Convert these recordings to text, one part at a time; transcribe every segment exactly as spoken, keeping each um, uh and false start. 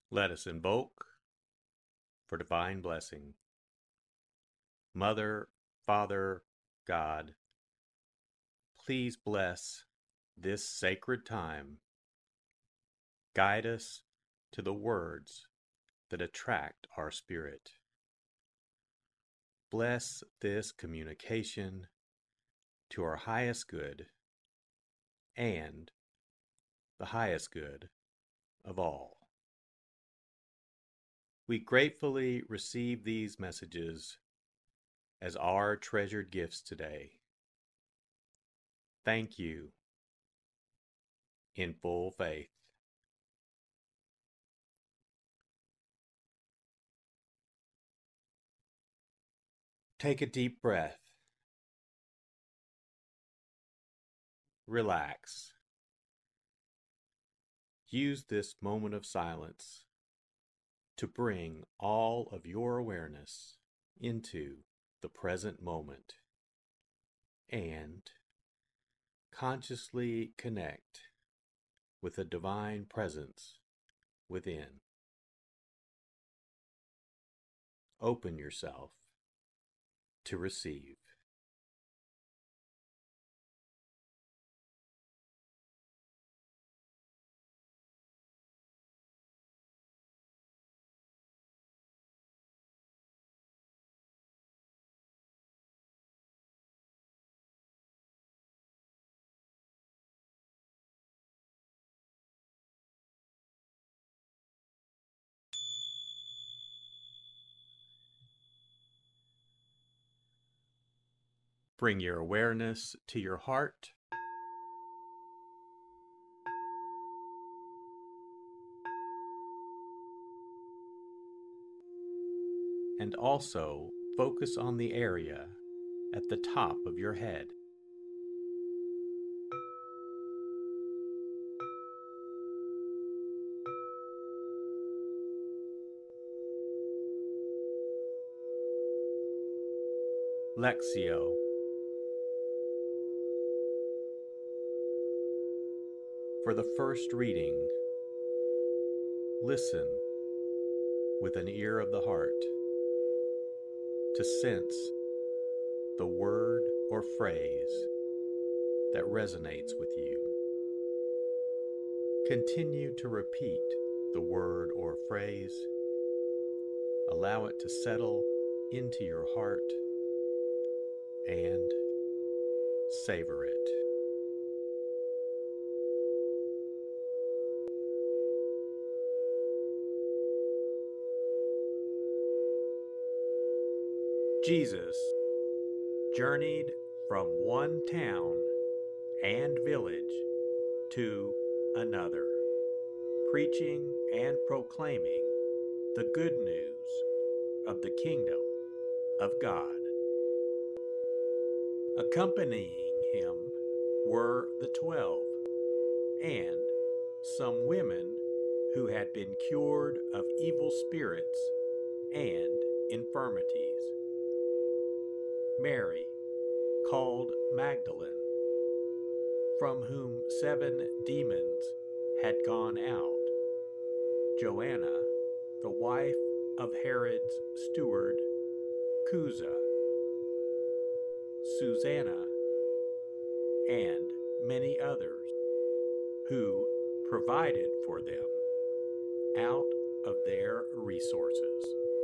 Let us invoke for divine blessing. Mother, Father, God, please bless this sacred time. Guide us to the words that attract our spirit. Bless this communication to our highest good and the highest good of all. We gratefully receive these messages as our treasured gifts today. Thank you in full faith. Take a deep breath. Relax. Use this moment of silence to bring all of your awareness into the present moment and consciously connect with the divine presence within. Open yourself to receive. Bring your awareness to your heart. And also focus on the area at the top of your head. Lectio. For the first reading, listen with an ear of the heart to sense the word or phrase that resonates with you. Continue to repeat the word or phrase. Allow it to settle into your heart and savor it. Jesus journeyed from one town and village to another, preaching and proclaiming the good news of the kingdom of God. Accompanying him were the twelve, and some women who had been cured of evil spirits and infirmities. Mary, called Magdalene, from whom seven demons had gone out. Joanna, the wife of Herod's steward, Chuza, Susanna, and many others, who provided for them out of their resources.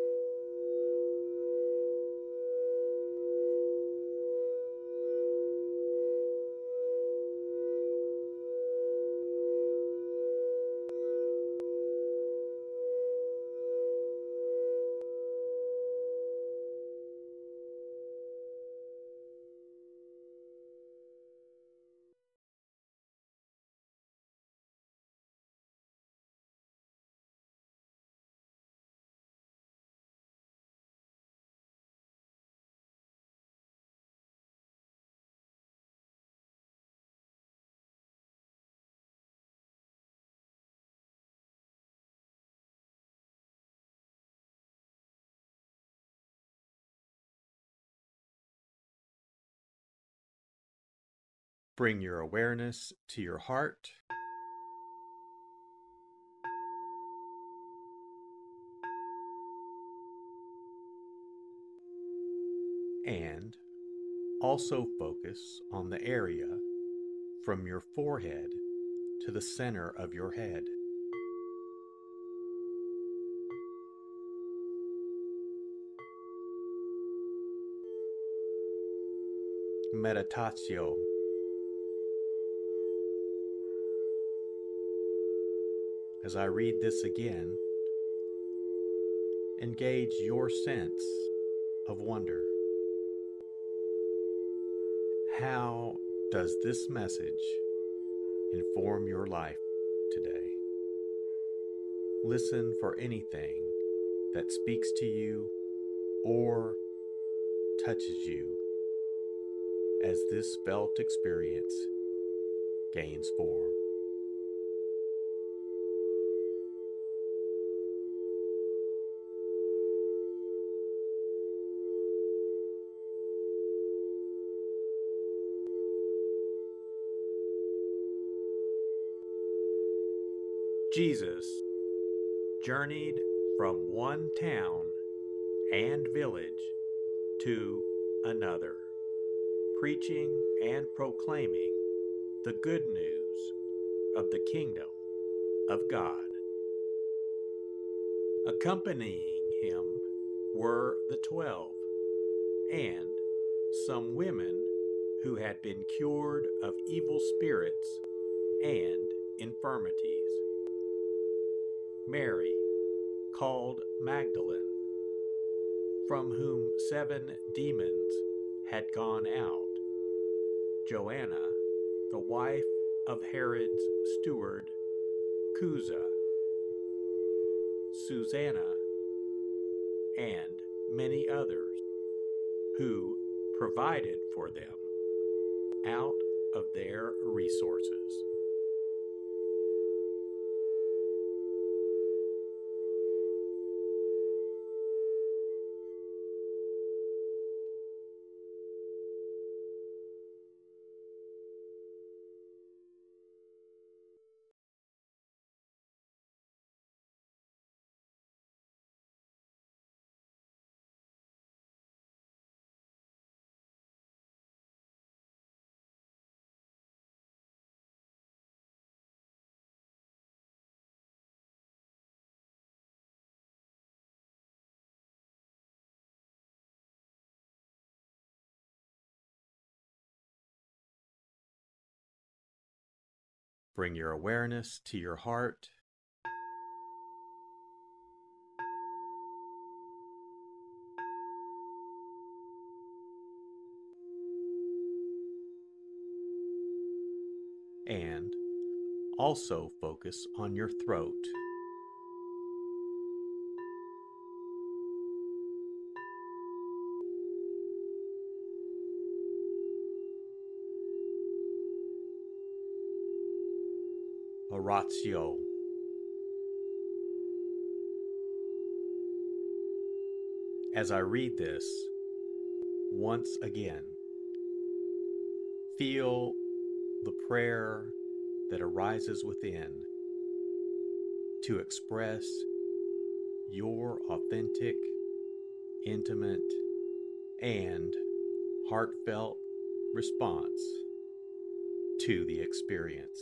Bring your awareness to your heart. And also focus on the area from your forehead to the center of your head. Meditatio. As I read this again, engage your sense of wonder. How does this message inform your life today? Listen for anything that speaks to you or touches you as this felt experience gains form. Jesus journeyed from one town and village to another, preaching and proclaiming the good news of the kingdom of God. Accompanying him were the twelve, and some women who had been cured of evil spirits and infirmities. Mary, called Magdalene, from whom seven demons had gone out. Joanna, the wife of Herod's steward, Chuza, Susanna, and many others, who provided for them out of their resources. Bring your awareness to your heart. And also focus on your throat. Oratio. As I read this, once again, feel the prayer that arises within to express your authentic, intimate, and heartfelt response to the experience.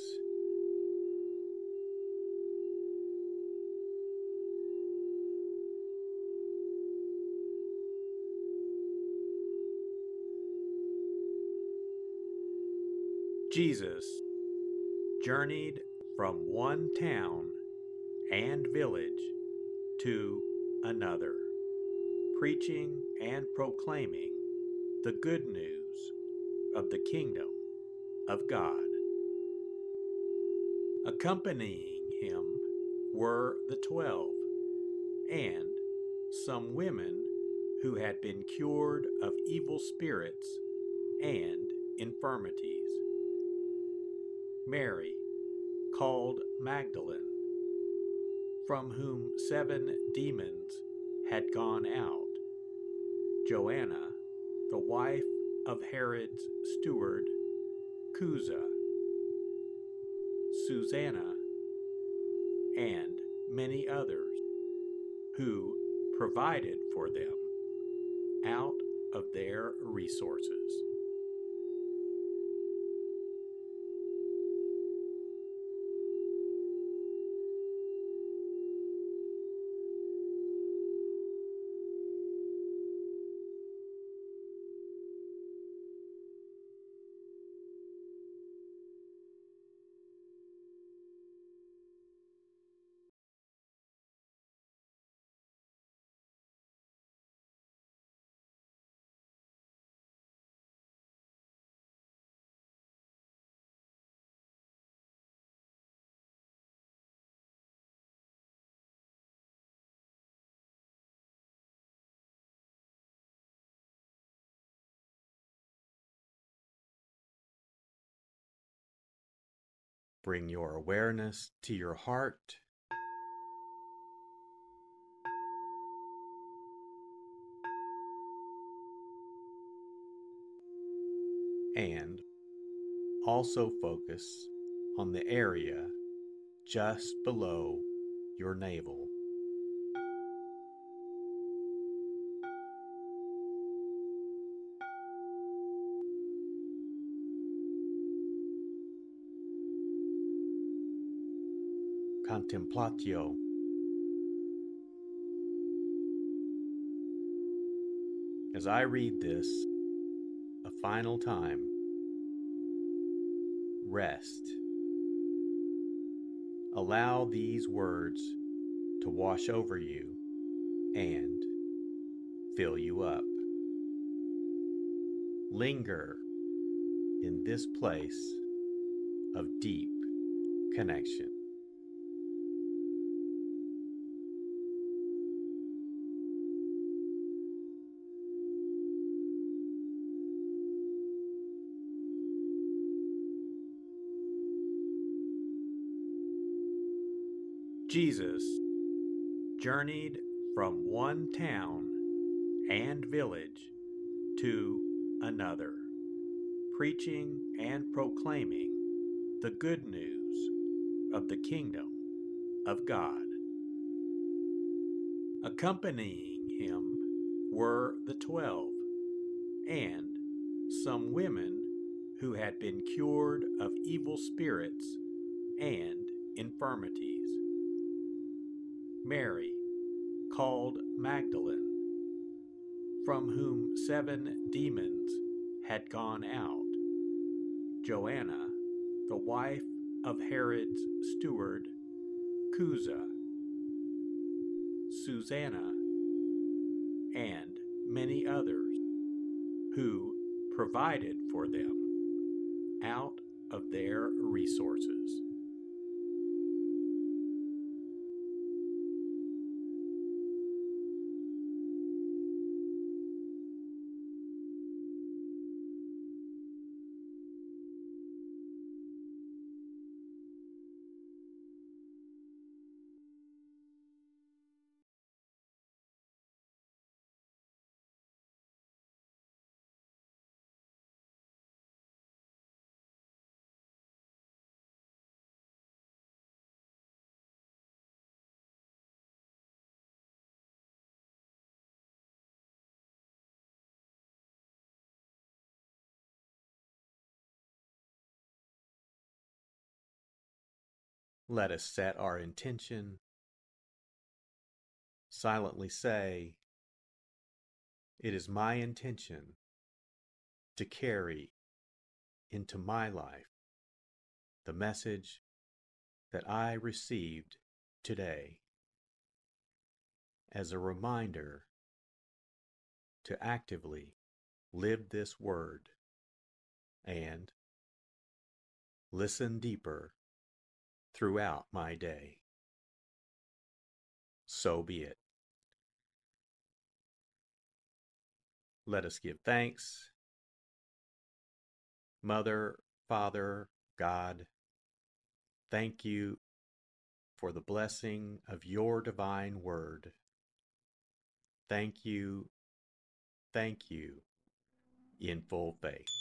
Jesus journeyed from one town and village to another, preaching and proclaiming the good news of the kingdom of God. Accompanying him were the twelve, and some women who had been cured of evil spirits and infirmities. Mary, called Magdalene, from whom seven demons had gone out. Joanna, the wife of Herod's steward, Chuza, Susanna, and many others, who provided for them out of their resources. Bring your awareness to your heart and also focus on the area just below your navel. Contemplatio. As I read this a final time, rest. Allow these words to wash over you and fill you up. Linger in this place of deep connection. Jesus journeyed from one town and village to another, preaching and proclaiming the good news of the kingdom of God. Accompanying him were the twelve and some women who had been cured of evil spirits and infirmities. Mary, called Magdalene, from whom seven demons had gone out. Joanna, the wife of Herod's steward, Chuza, Susanna, and many others, who provided for them out of their resources. Let us set our intention. Silently say, "It is my intention to carry into my life the message that I received today as a reminder to actively live this word and listen deeper throughout my day." So be it. Let us give thanks. Mother, Father, God, thank you for the blessing of your divine word. Thank you, thank you, in full faith.